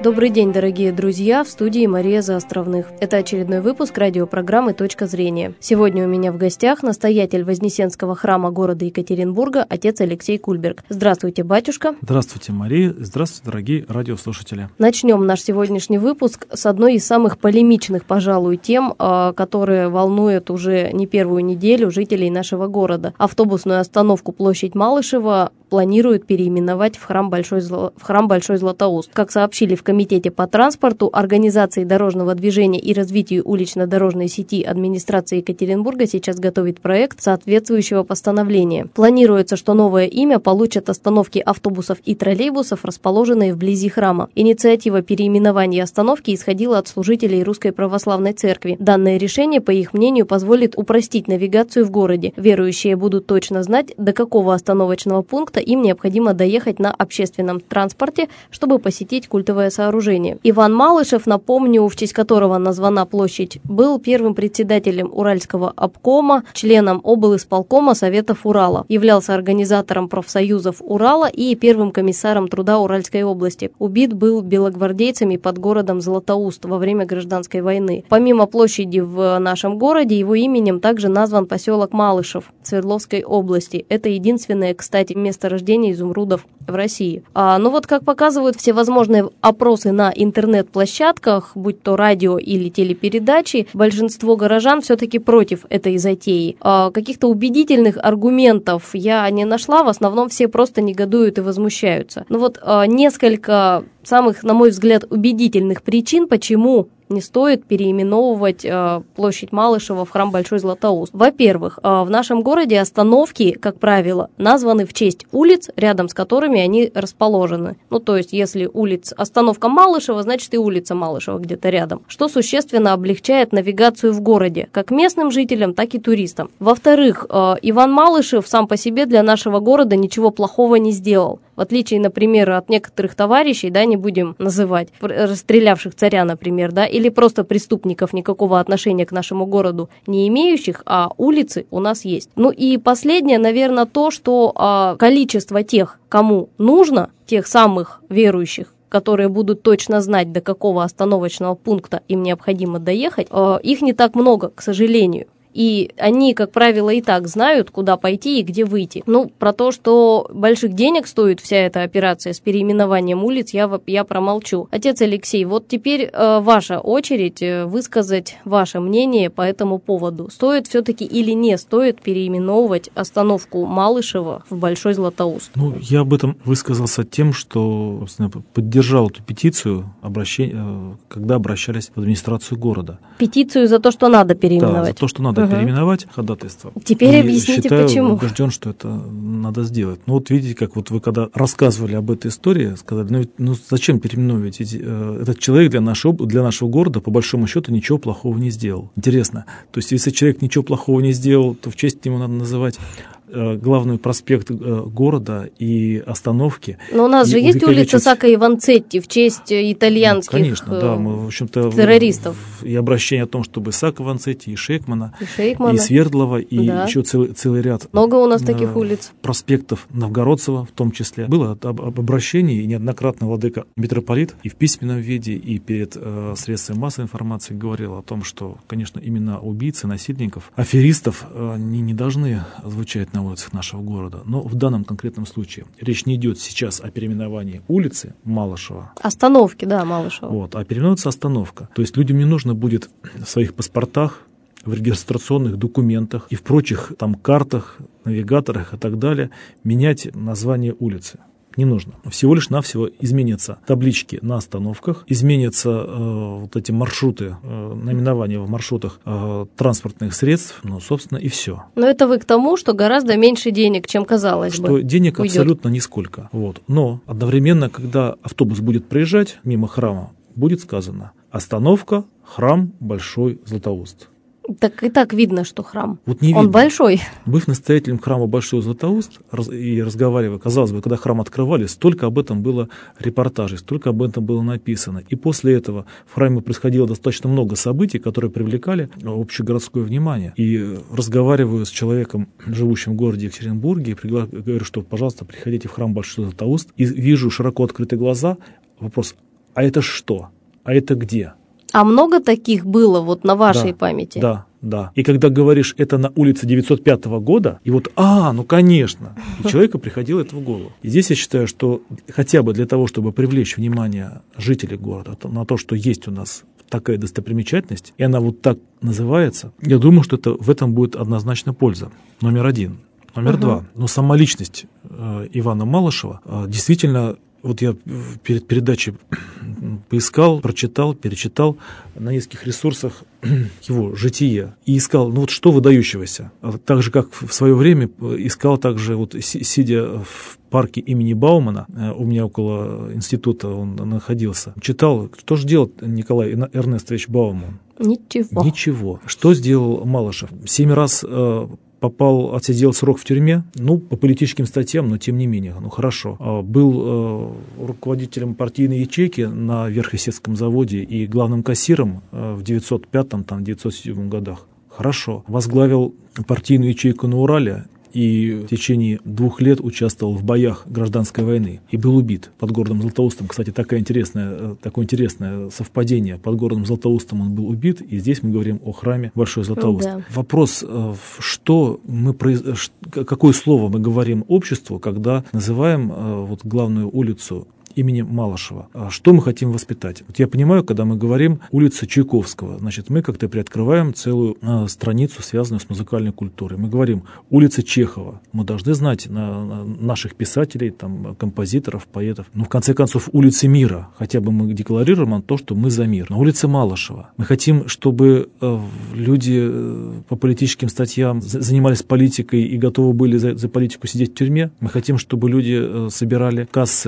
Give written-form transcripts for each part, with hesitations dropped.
Добрый день, дорогие друзья, в студии Мария Заостровных. Это очередной выпуск радиопрограммы «Точка зрения». Сегодня у меня в гостях настоятель Вознесенского храма города Екатеринбурга, отец Алексей Кульберг. Здравствуйте, батюшка. Здравствуйте, Мария. Здравствуйте, дорогие радиослушатели. Начнем наш сегодняшний выпуск с одной из самых полемичных, пожалуй, тем, которые волнуют уже не первую неделю жителей нашего города. Автобусную остановку площадь Малышева планируют переименовать в храм Большой Златоуст. Как сообщили в Комитете по транспорту, организации дорожного движения и развитию улично-дорожной сети администрации Екатеринбурга сейчас готовит проект соответствующего постановления. Планируется, что новое имя получат остановки автобусов и троллейбусов, расположенные вблизи храма. Инициатива переименования остановки исходила от служителей Русской Православной Церкви. Данное решение, по их мнению, позволит упростить навигацию в городе. Верующие будут точно знать, до какого остановочного пункта им необходимо доехать на общественном транспорте, чтобы посетить культовое сооружение. Иван Малышев, напомню, в честь которого названа площадь, был первым председателем Уральского обкома, членом облисполкома Советов Урала, являлся организатором профсоюзов Урала и первым комиссаром труда Уральской области. Убит был белогвардейцами под городом Златоуст во время гражданской войны. Помимо площади в нашем городе, его именем также назван поселок Малышев Свердловской области. Это единственное, кстати, месторождение изумрудов в России. Как показывают всевозможные опросы на интернет-площадках, будь то радио или телепередачи, большинство горожан все-таки против этой затеи. Каких-то убедительных аргументов я не нашла, в основном все просто негодуют и возмущаются. Несколько самых, на мой взгляд, убедительных причин, почему не стоит переименовывать площадь Малышева в храм Большой Златоуст. Во-первых, в нашем городе остановки, как правило, названы в честь улиц, рядом с которыми они расположены. То есть, если остановка Малышева, значит и улица Малышева где-то рядом, что существенно облегчает навигацию в городе, как местным жителям, так и туристам. Во-вторых, Иван Малышев сам по себе для нашего города ничего плохого не сделал. В отличие, например, от некоторых товарищей, не будем называть, расстрелявших царя, например, или просто преступников, никакого отношения к нашему городу не имеющих, а улицы у нас есть. И последнее, наверное, то, что количество тех, кому нужно, тех самых верующих, которые будут точно знать, до какого остановочного пункта им необходимо доехать, их не так много, к сожалению. И они, как правило, и так знают, куда пойти и где выйти. Про то, что больших денег стоит вся эта операция с переименованием улиц, я промолчу. Отец Алексей, теперь ваша очередь высказать ваше мнение по этому поводу. Стоит все-таки или не стоит переименовывать остановку Малышева в Большой Златоуст? Я об этом высказался тем, что, собственно, поддержал эту петицию, когда обращались в администрацию города. Петицию за то, что надо переименовать? Да, за то, что надо переименовать, ходатайство. Теперь объясните, почему. Убежден, что это надо сделать. Видите, как вы когда рассказывали об этой истории, сказали, зачем переименовывать? Этот человек для нашего города, по большому счету, ничего плохого не сделал. Интересно. То есть, если человек ничего плохого не сделал, то в честь него надо называть главный проспект города и остановки. Но у нас же есть улица Сако и Ванцетти в честь итальянских конечно, да, мы, в общем-то, террористов. И обращение о том, чтобы Сако, Ванцетти, и Шейкмана, и Свердлова, и еще целый ряд. Много у нас таких улиц. Проспектов Новгородцева в том числе. Было об обращении, и неоднократно владыка митрополит и в письменном виде, и перед средствами массовой информации говорил о том, что, конечно, имена убийц, насильников, аферистов не должны звучать на улицах нашего города. Но в данном конкретном случае речь не идет сейчас о переименовании улицы Малышева. Остановки, Малышева. А переименуется остановка. То есть людям не нужно будет в своих паспортах, в регистрационных документах и в прочих картах, навигаторах и так далее менять название улицы. Не нужно. Всего лишь навсего изменятся таблички на остановках, изменятся эти маршруты, наименования в маршрутах транспортных средств, собственно, и все. Но это вы к тому, что гораздо меньше денег, чем казалось бы. Что денег уйдет абсолютно нисколько. Но одновременно, когда автобус будет проезжать мимо храма, будет сказано: остановка, храм Большой Златоуст. Так и так видно, что храм. Не видно. Он большой. Быв настоятелем храма Большой Златоуст и разговаривая, казалось бы, когда храм открывали, столько об этом было репортажей, столько об этом было написано. И после этого в храме происходило достаточно много событий, которые привлекали общегородское внимание. И разговариваю с человеком, живущим в городе Екатеринбурге, говорю, что, пожалуйста, приходите в храм Большой Златоуст, и вижу широко открытые глаза. Вопрос: а это что? А это где? А много таких было вот на вашей памяти? Да. И когда говоришь, это на улице 905 года, и вот, ну конечно, и человеку приходило это в голову. И здесь я считаю, что хотя бы для того, чтобы привлечь внимание жителей города на то, что есть у нас такая достопримечательность, и она вот так называется, я думаю, что в этом будет однозначно польза. Номер один. Номер два. Но сама личность Ивана Малышева действительно... Вот я перед передачей поискал, прочитал, перечитал на нескольких ресурсах его житие и искал, что выдающегося. Так же, как в свое время искал также, сидя в парке имени Баумана, у меня около института он находился, читал, что же делал Николай Эрнестович Бауман. Ничего. Что сделал Малышев? 7 раз отсидел срок в тюрьме, по политическим статьям, но тем не менее, хорошо. Был руководителем партийной ячейки на Верхесецком заводе и главным кассиром в 905-907 годах. Хорошо. Возглавил партийную ячейку на Урале и в течение 2 лет участвовал в боях гражданской войны и был убит под городом Златоустом. Кстати, такое интересное совпадение. Под городом Златоустом он был убит, и здесь мы говорим о храме Большой Златоуст. Да. Вопрос, какое слово мы говорим обществу, когда называем главную улицу имени Малышева. Что мы хотим воспитать? Я понимаю, когда мы говорим улица Чайковского, значит, мы как-то приоткрываем целую страницу, связанную с музыкальной культурой. Мы говорим улица Чехова. Мы должны знать наших писателей, композиторов, поэтов. В конце концов, улицы мира. Хотя бы мы декларируем то, что мы за мир. Но улица Малышева. Мы хотим, чтобы люди по политическим статьям занимались политикой и готовы были за политику сидеть в тюрьме. Мы хотим, чтобы люди собирали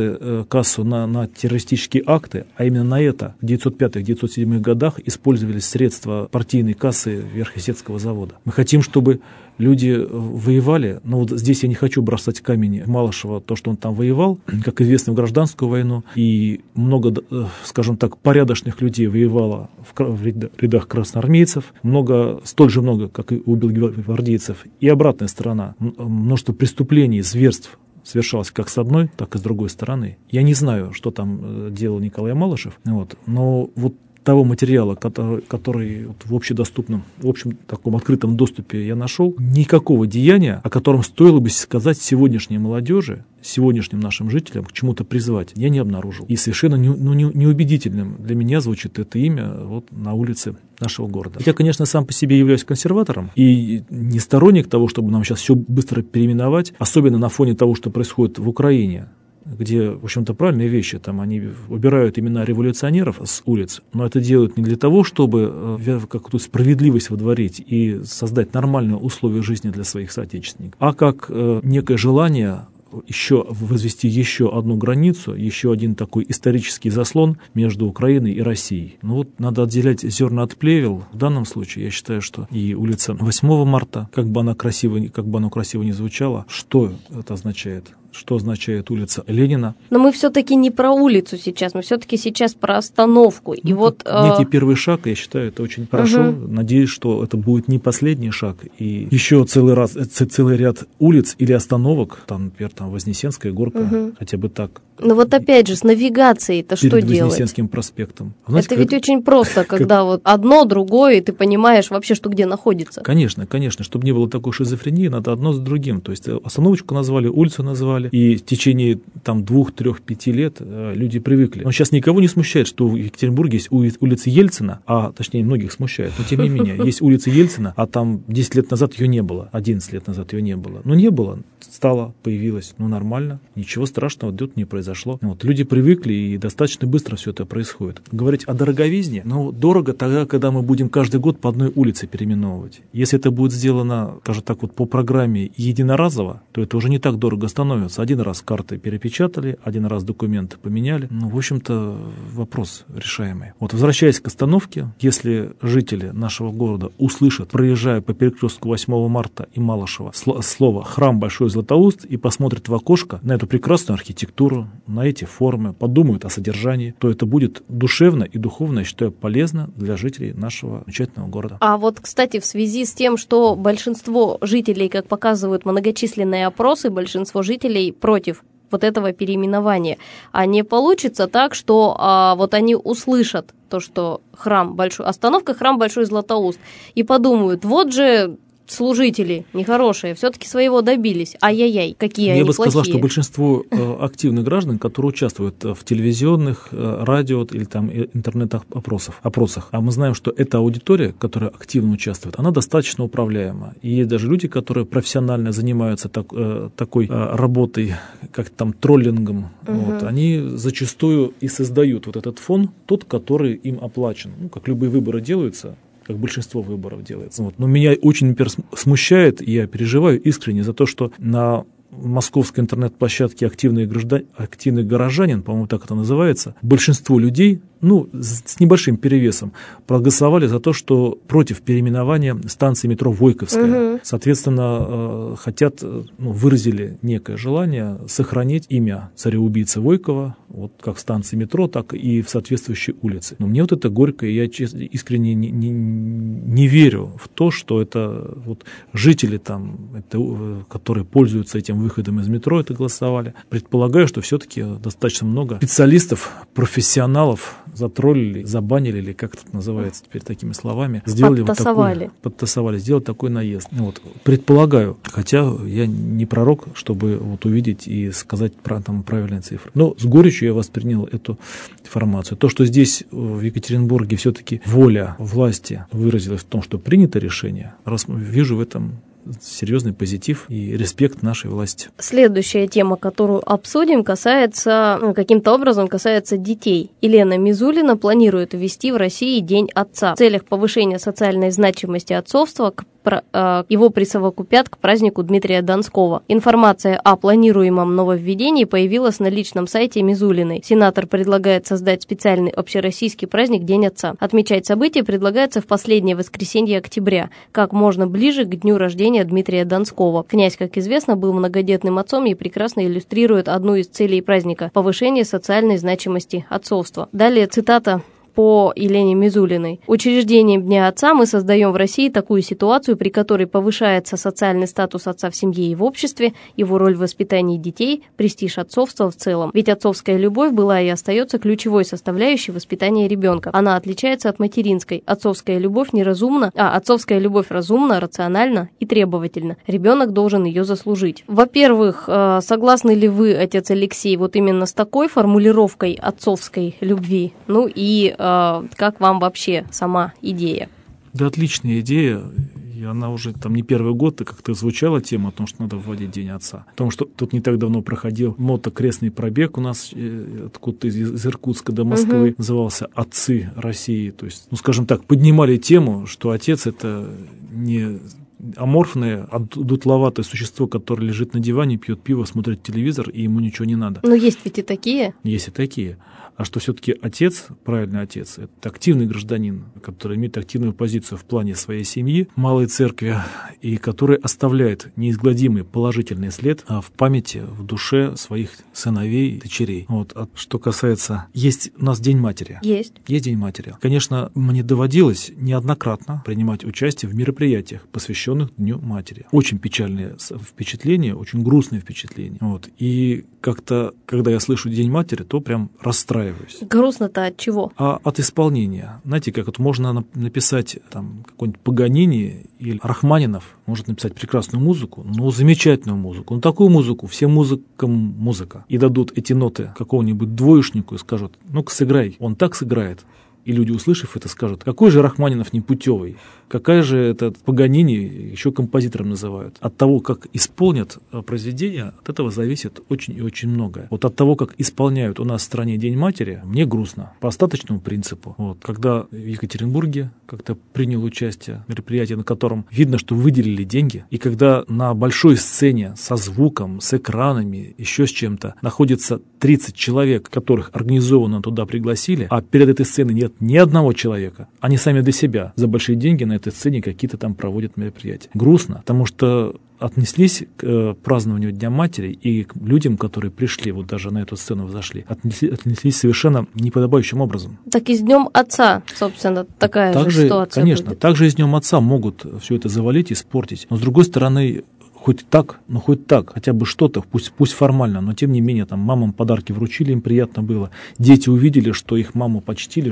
кассу на террористические акты, а именно на это в 905-907 годах использовались средства партийной кассы Верхесецкого завода. Мы хотим, чтобы люди воевали, здесь я не хочу бросать камень Малышева, то, что он там воевал, как известно, в гражданскую войну, и много, скажем так, порядочных людей воевало в рядах красноармейцев, столь же много, как и у белогвардейцев, и обратная сторона, множество преступлений, зверств совершалось как с одной, так и с другой стороны. Я не знаю, что там делал Николай Малышев, но того материала, который в общедоступном, в общем таком открытом доступе я нашел, никакого деяния, о котором стоило бы сказать сегодняшней молодежи, сегодняшним нашим жителям к чему-то призвать, я не обнаружил. И совершенно неубедительным для меня звучит это имя на улице нашего города. Я, конечно, сам по себе являюсь консерватором и не сторонник того, чтобы нам сейчас все быстро переименовать, особенно на фоне того, что происходит в Украине, где, в общем-то, правильные вещи, они убирают имена революционеров с улиц, но это делают не для того, чтобы какую-то справедливость водворить и создать нормальные условия жизни для своих соотечественников, а как некое желание возвести еще одну границу, еще один такой исторический заслон между Украиной и Россией. Надо отделять зерна от плевел. В данном случае я считаю, что и улица 8 марта, как бы она красиво не звучала, что это означает? Что означает улица Ленина? Но мы все-таки не про улицу сейчас, мы все-таки сейчас про остановку. И некий первый шаг, я считаю, это очень хорошо. Надеюсь, что это будет не последний шаг. И еще целый ряд улиц или остановок, например, Вознесенская горка, хотя бы так. Но опять же, с навигацией-то что делать? Перед Вознесенским проспектом. Знаете, это ведь очень просто, когда одно, другое, и ты понимаешь вообще, что где находится. Конечно. Чтобы не было такой шизофрении, надо одно с другим. То есть остановочку назвали, улицу назвали, и в течение 2, 3, 5 лет люди привыкли. Но сейчас никого не смущает, что в Екатеринбурге есть улица Ельцина, точнее, многих смущает, но тем не менее, есть улица Ельцина, а 10 лет назад ее не было, 11 лет назад ее не было. Не было, появилась, нормально, ничего страшного тут не произошло. Люди привыкли, и достаточно быстро все это происходит. Говорить о дороговизне, дорого тогда, когда мы будем каждый год по одной улице переименовывать. Если это будет сделано, скажем так, по программе единоразово, то это уже не так дорого становится. Один раз карты перепечатали, один раз документы поменяли. В общем-то, вопрос решаемый. Возвращаясь к остановке, если жители нашего города услышат, проезжая по перекрестку 8 марта и Малышева, слово «храм Большой Златоуст» и посмотрят в окошко на эту прекрасную архитектуру, на эти формы, подумают о содержании, то это будет душевно и духовно, я считаю, полезно для жителей нашего замечательного города. А кстати, в связи с тем, что большинство жителей, как показывают многочисленные опросы, большинство жителей против вот этого переименования. А не получится так, что вот они услышат то, что остановка храм Большой Златоуст, и подумают, вот же служители нехорошие, все-таки своего добились. Ай-яй-яй, какие они плохие. Я бы сказал, что большинство активных граждан, которые участвуют в телевизионных, радио или там интернет-опросах, а мы знаем, что эта аудитория, которая активно участвует, она достаточно управляема. И есть даже люди, которые профессионально занимаются такой работой, как там троллингом, вот, они зачастую и создают вот этот фон, тот, который им оплачен. Ну, как любые выборы делаются, как большинство выборов делается. Вот. Но меня очень, например, смущает, и я переживаю искренне за то, что на московской интернет-площадке «Активный горожанин», по-моему, так это называется, большинство людей, с небольшим перевесом, проголосовали за то, что против переименования станции метро Войковская. Соответственно, выразили некое желание сохранить имя цареубийцы Войкова, вот как в станции метро, так и в соответствующей улице. Но мне вот это горько, и я искренне не верю в то, что это вот жители там, которые пользуются этим выходом из метро, это голосовали. Предполагаю, что все-таки достаточно много специалистов, профессионалов затроллили, забанили, или как это называется теперь такими словами, подтасовали, сделали такой наезд. Вот. Предполагаю, хотя я не пророк, чтобы вот увидеть и сказать правильные цифры. Но с горечью я воспринял эту информацию. То, что здесь в Екатеринбурге все-таки воля власти выразилась в том, что принято решение, вижу в этом серьезный позитив и респект нашей власти. Следующая тема, которую обсудим, каким-то образом касается детей. Елена Мизулина планирует ввести в России День отца. В целях повышения социальной значимости отцовства его присовокупят к празднику Дмитрия Донского. Информация о планируемом нововведении появилась на личном сайте Мизулиной. Сенатор предлагает создать специальный общероссийский праздник День отца. Отмечать событие предлагается в последнее воскресенье октября, как можно ближе к дню рождения Дмитрия Донского. Князь, как известно, был многодетным отцом и прекрасно иллюстрирует одну из целей праздника – повышение социальной значимости отцовства. Далее цитата по Елене Мизулиной. Учреждением Дня отца мы создаем в России такую ситуацию, при которой повышается социальный статус отца в семье и в обществе, его роль в воспитании детей, престиж отцовства в целом. Ведь отцовская любовь была и остается ключевой составляющей воспитания ребенка. Она отличается от материнской. Отцовская любовь разумна, рациональна и требовательна. Ребенок должен ее заслужить. Во-первых, согласны ли вы, отец Алексей, вот именно с такой формулировкой отцовской любви? Ну и как вам вообще сама идея? Да, отличная идея. И она уже не первый год как-то звучала тема о том, что надо вводить День отца. Потому что тут не так давно проходил мотокрестный пробег у нас откуда-то из Иркутска до Москвы. Назывался «Отцы России». То есть, скажем так, поднимали тему, что отец — это не аморфное, дутловатое существо, которое лежит на диване, пьет пиво, смотрит телевизор, и ему ничего не надо. Но есть ведь и такие. Есть и такие. А что все-таки отец, правильный отец, это активный гражданин, который имеет активную позицию в плане своей семьи, малой церкви, и который оставляет неизгладимый положительный след в памяти, в душе своих сыновей, дочерей. Вот. А что касается... Есть у нас День матери. Есть День матери. Конечно, мне доводилось неоднократно принимать участие в мероприятиях, посвященных Дню матери. Очень печальные впечатления, очень грустные впечатления. Вот. И как-то, когда я слышу День матери, то прям расстраиваюсь. Грустно-то от чего? От исполнения. Знаете, как вот можно написать какой-нибудь Паганини или Рахманинов, может написать прекрасную музыку, но замечательную музыку. Такую музыку, всем музыкам музыка. И дадут эти ноты какому-нибудь двоечнику и скажут: ну-ка сыграй. Он так сыграет. И люди, услышав это, скажут: какой же Рахманинов непутевый, какая же этот Паганини, еще композитором называют. От того, как исполнят произведение, от этого зависит очень и очень многое. Вот от того, как исполняют у нас в стране День матери, мне грустно. По остаточному принципу. Вот, когда в Екатеринбурге как-то принял участие в мероприятии, на котором видно, что выделили деньги, и когда на большой сцене со звуком, с экранами, еще с чем-то, находится 30 человек, которых организованно туда пригласили, а перед этой сценой нет ни одного человека. Они сами для себя за большие деньги на этой сцене какие-то там проводят мероприятия. Грустно, потому что отнеслись к празднованию Дня матери и к людям, которые пришли, вот даже на эту сцену взошли, отнеслись совершенно неподобающим образом. Так и с Днем отца, собственно, такая же ситуация конечно, будет. Также и с Днем отца могут все это завалить, испортить. Но с другой стороны, хоть так, хотя бы что-то, пусть формально, но тем не менее, там, мамам подарки вручили, им приятно было. Дети увидели, что их маму почтили,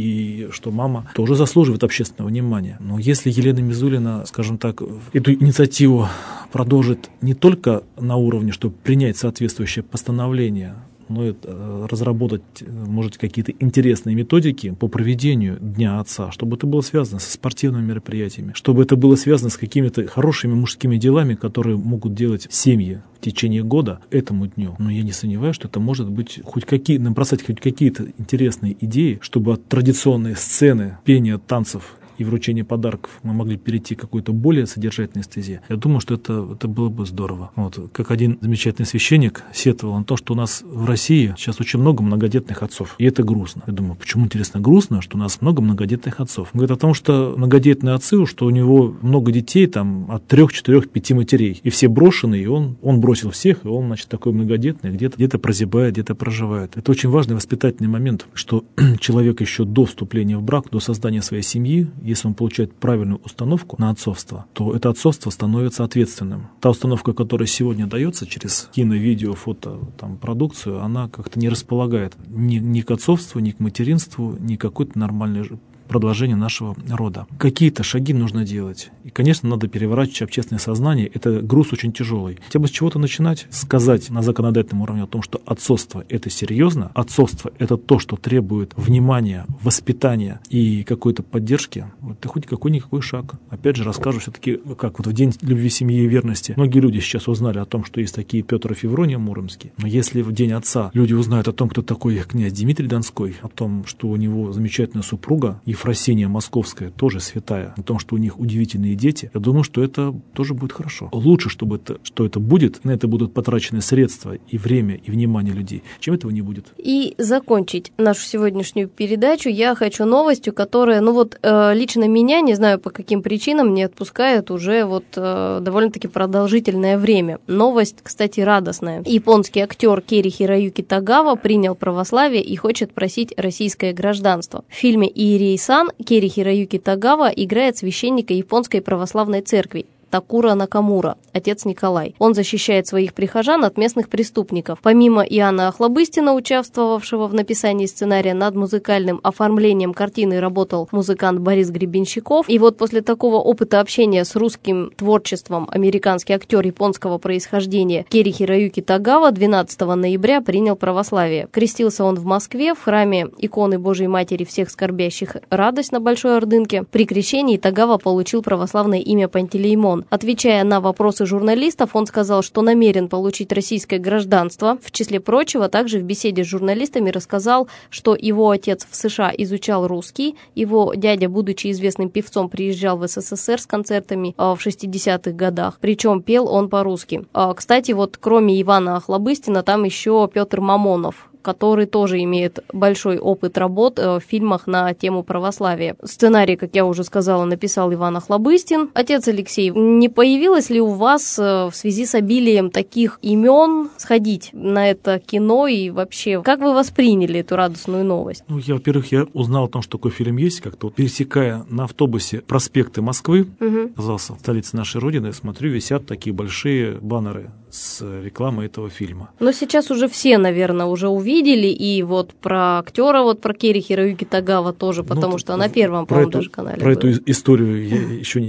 что мама тоже заслуживает общественного внимания. Но если Елена Мизулина, скажем так, эту инициативу продолжит не только на уровне, чтобы принять соответствующее постановление, но и разработать, может, какие-то интересные методики по проведению Дня Отца, чтобы это было связано со спортивными мероприятиями, чтобы это было связано с какими-то хорошими мужскими делами, которые могут делать семьи в течение года этому дню. Но я не сомневаюсь, что это может быть набросать хоть какие-то интересные идеи, чтобы от традиционной сцены пения, танцев и вручение подарков мы могли перейти к какой-то более содержательной стезе. Я думаю, что это было бы здорово. Как один замечательный священник сетовал на то, что у нас в России сейчас очень много многодетных отцов. И это грустно. Я думаю, почему, интересно, грустно, что у нас много многодетных отцов? Он говорит о том, что многодетные отцы, что у него много детей, там, от 3, 4, 5 матерей. И все брошенные, и он бросил всех, и он, значит, такой многодетный, где-то прозябает, где-то проживает. Это очень важный воспитательный момент, что человек еще до вступления в брак, до создания своей семьи, если он получает правильную установку на отцовство, то это отцовство становится ответственным. Та установка, которая сегодня дается через кино, видео, фото, продукцию, она как-то не располагает ни к отцовству, ни к материнству, ни к какой-то нормальной продолжение нашего рода. Какие-то шаги нужно делать. И, конечно, надо переворачивать общественное сознание. Это груз очень тяжелый. Хотя бы с чего-то начинать. Сказать на законодательном уровне о том, что отцовство – это серьезно. Отцовство – это то, что требует внимания, воспитания и какой-то поддержки. Это хоть какой-никакой шаг. Опять же, расскажу все-таки, как в День любви, семьи и верности. Многие люди сейчас узнали о том, что есть такие Петр и Феврония Муромские. Но если в День Отца люди узнают о том, кто такой князь Дмитрий Донской, о том, что у него замечательная супруга, Ефросиния Московская, тоже святая, о том, что у них удивительные дети, я думаю, что это тоже будет хорошо. Лучше, что это будет, на это будут потрачены средства и время, и внимание людей, чем этого не будет. И закончить нашу сегодняшнюю передачу я хочу новостью, которая, лично меня, не знаю по каким причинам, не отпускает уже довольно-таки продолжительное время. Новость, кстати, радостная. Японский актер Кери Хироюки Тагава принял православие и хочет просить российское гражданство. В фильме «Иерей-сан» Кери Хироюки Тагава играет священника Японской православной церкви Такура Накамура, отец Николай. Он защищает своих прихожан от местных преступников. Помимо Иоанна Охлобыстина, участвовавшего в написании сценария, над музыкальным оформлением картины работал музыкант Борис Гребенщиков. И после такого опыта общения с русским творчеством американский актер японского происхождения Кери Хироюки Тагава 12 ноября принял православие. Крестился он в Москве в храме иконы Божией Матери всех скорбящих радость на Большой Ордынке. При крещении Тагава получил православное имя Пантелеймон. Отвечая на вопросы журналистов, он сказал, что намерен получить российское гражданство. В числе прочего, также в беседе с журналистами рассказал, что его отец в США изучал русский, его дядя, будучи известным певцом, приезжал в СССР с концертами в 60-х годах, причем пел он по-русски. Кстати, кроме Ивана Охлобыстина, там еще Петр Мамонов, который тоже имеет большой опыт работ в фильмах на тему православия. Сценарий, как я уже сказала, написал Иван Охлобыстин. Отец Алексей, не появилось ли у вас в связи с обилием таких имен сходить на это кино и вообще, как вы восприняли эту радостную новость? Во-первых, я узнал о том, что такой фильм есть, как-то пересекая на автобусе проспекты Москвы, оказался в столице нашей Родины, смотрю, висят такие большие баннеры с рекламой этого фильма. Но сейчас уже все, наверное, уже увидели, и про актера, про Кери Хироюки Тагава тоже, потому что на первом, по-моему, даже канале про эту историю я еще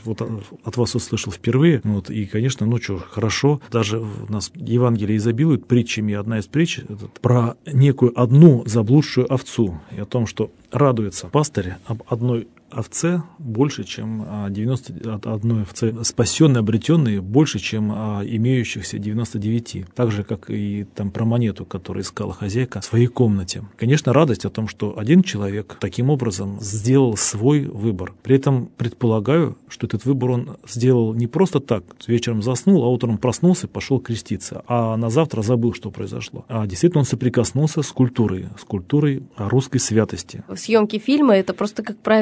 от вас услышал впервые, и, конечно, хорошо, даже у нас Евангелие изобилует притчами, одна из притч про некую одну заблудшую овцу, и о том, что радуется пастырь об одной овце больше, чем 90 от одной овцы спасенной, обретенной больше, чем имеющихся 99. Так же, как и про монету, которую искала хозяйка в своей комнате. Конечно, радость о том, что один человек таким образом сделал свой выбор. При этом предполагаю, что этот выбор он сделал не просто так. Вечером заснул, а утром проснулся и пошел креститься. А на завтра забыл, что произошло. А действительно он соприкоснулся с культурой русской святости. Съемки фильма — это просто, как правило, довольно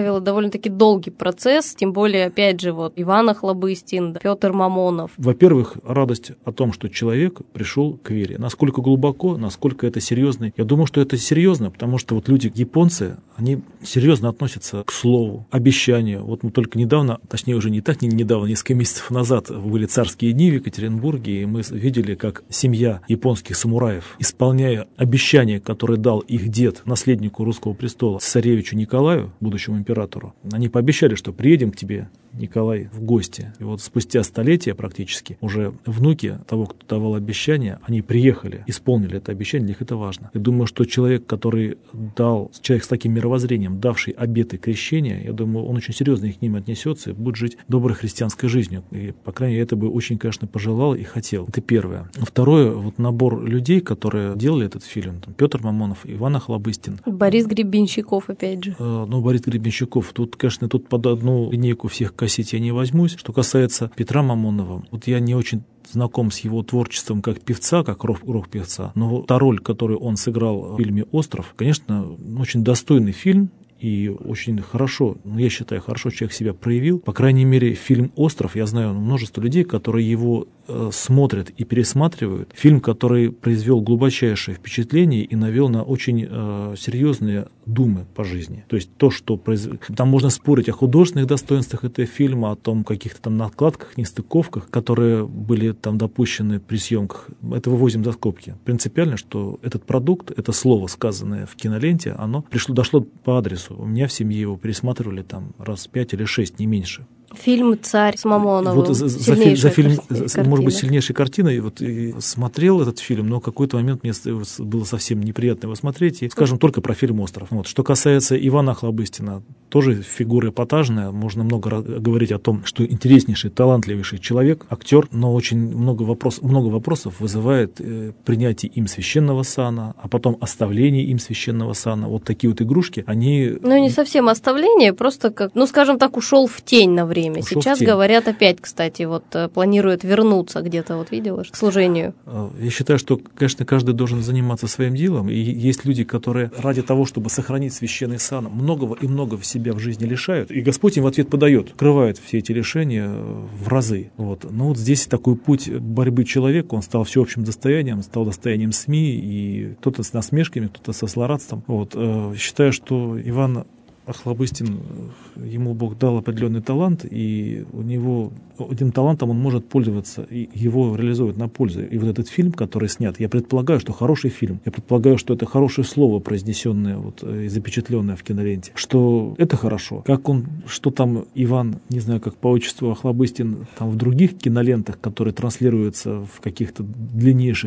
довольно-таки долгий процесс, тем более, опять же, вот Иван Охлобыстин, Петр Мамонов. Во-первых, радость о том, что человек пришел к вере. Насколько глубоко, насколько это серьезно. Я думаю, что это серьезно, потому что вот люди, японцы, они серьезно относятся к слову, обещанию. Вот мы только недавно, точнее уже не так недавно, несколько месяцев назад были царские дни в Екатеринбурге, и мы видели, как семья японских самураев, исполняя обещание, которое дал их дед, наследнику русского престола, царевичу Николаю, будущему императору, они пообещали, что приедем к тебе, Николай, в гости. И вот спустя столетия практически уже внуки того, кто давал обещание, они приехали, исполнили это обещание, для них это важно. Я думаю, что человек, который дал, человек с таким мировоззрением, давший обеты крещения, я думаю, он очень серьезно к ним отнесется и будет жить доброй христианской жизнью. И, по крайней мере, это бы очень, конечно, пожелал и хотел. Это первое. Второе, вот набор людей, которые делали этот фильм, там, Петр Мамонов, Иван Охлобыстин. Борис Гребенщиков, опять же. Борис Гребенщиков, тут, конечно, тут под одну линейку всех косить я не возьмусь. Что касается Петра Мамонова, вот я не очень знаком с его творчеством как певца, как рок-певца, но та роль, которую он сыграл в фильме «Остров», конечно, очень достойный фильм. И очень хорошо, я считаю, хорошо человек себя проявил. По крайней мере, фильм «Остров», я знаю множество людей, которые его смотрят и пересматривают. Фильм, который произвел глубочайшее впечатление и навел на очень серьезные думы по жизни. То есть то, что там можно спорить о художественных достоинствах этого фильма, о том каких-то там накладках, нестыковках, которые были там допущены при съемках. Это вывозим за скобки. Принципиально, что этот продукт, это слово, сказанное в киноленте, оно дошло по адресу. У меня в семье его пересматривали там раз 5 или 6, не меньше. Фильм «Царь» с Мамоновым. Вот за фильм, может быть, сильнейшей картиной. Вот и смотрел этот фильм, но в какой-то момент мне было совсем неприятно его смотреть. И, скажем, только про фильм «Остров». Вот. Что касается Ивана Охлобыстина, тоже фигура эпатажная. Можно много говорить о том, что интереснейший, талантливейший человек, актер, но очень много вопросов вызывает принятие им священного сана, а потом оставление им священного сана. Вот такие вот игрушки, они... Ну, не совсем оставление, просто как, скажем так, ушел в тень на время. Сейчас говорят опять, кстати, вот планируют вернуться где-то, вот видела, к служению. Я считаю, что, конечно, каждый должен заниматься своим делом. И есть люди, которые ради того, чтобы сохранить священный сан, многого и много в себя в жизни лишают. И Господь им в ответ подает, открывает все эти лишения в разы. Вот. Но вот здесь такой путь борьбы человека, он стал всеобщим достоянием, стал достоянием СМИ, и кто-то с насмешками, кто-то со злорадством. Вот. Считаю, что Иван Охлобыстин, ему Бог дал определенный талант, и у него этим талантом он может пользоваться, и его реализовывать на пользу. И вот этот фильм, который снят, я предполагаю, что хороший фильм, я предполагаю, что это хорошее слово, произнесенное вот, и запечатленное в киноленте, что это хорошо. Как он, что там Иван, не знаю, как по отчеству Охлобыстин, там в других кинолентах, которые транслируются в каких-то длиннейших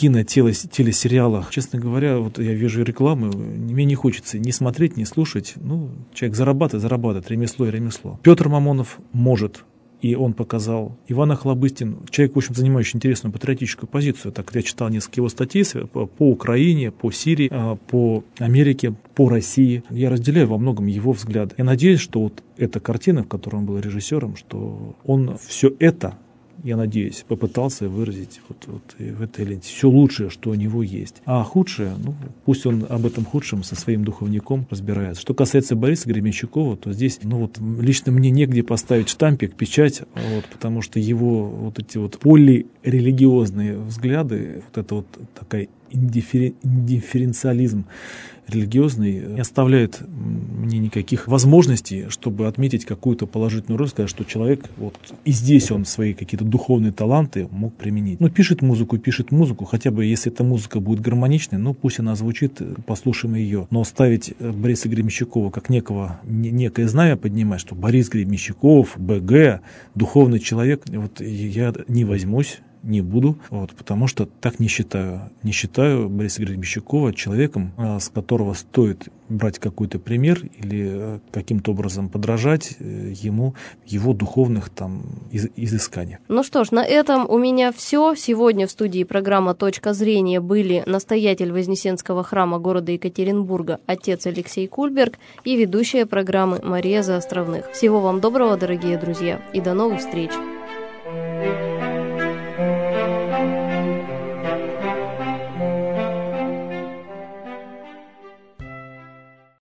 телесериалах, честно говоря, вот я вижу рекламы, мне не хочется ни смотреть, ни слушать. Человек зарабатывает, ремесло и ремесло. Петр Мамонов может, и он показал. Иван Охлобыстин, человек, в общем, занимающий интересную патриотическую позицию. Так я читал несколько его статей по Украине, по Сирии, по Америке, по России. Я разделяю во многом его взгляды. Я надеюсь, что вот эта картина, в которой он был режиссером, что он все это, я надеюсь, попытался выразить вот в этой ленте все лучшее, что у него есть. А худшее, пусть он об этом худшем со своим духовником разбирается. Что касается Бориса Гребенщикова, то здесь, лично мне негде поставить штампик, печать, потому что его вот эти вот полирелигиозные взгляды, вот это вот такая индифференциализм религиозный не оставляет мне никаких возможностей, чтобы отметить какую-то положительную роль, сказать, что человек вот и здесь он свои какие-то духовные таланты мог применить. Пишет музыку, хотя бы если эта музыка будет гармоничной, пусть она звучит, послушаем ее. Но ставить Бориса Гребенщикова как некое знамя поднимать, что Борис Гребенщиков, БГ, духовный человек, я не возьмусь, не буду, потому что так не считаю. Не считаю Бориса Гребенщикова человеком, с которого стоит брать какой-то пример или каким-то образом подражать ему, его духовных изысканиях. Что ж, на этом у меня все. Сегодня в студии программа «Точка зрения» были настоятель Вознесенского храма города Екатеринбурга отец Алексей Кульберг и ведущая программы Мария Заостровных. Всего вам доброго, дорогие друзья, и до новых встреч!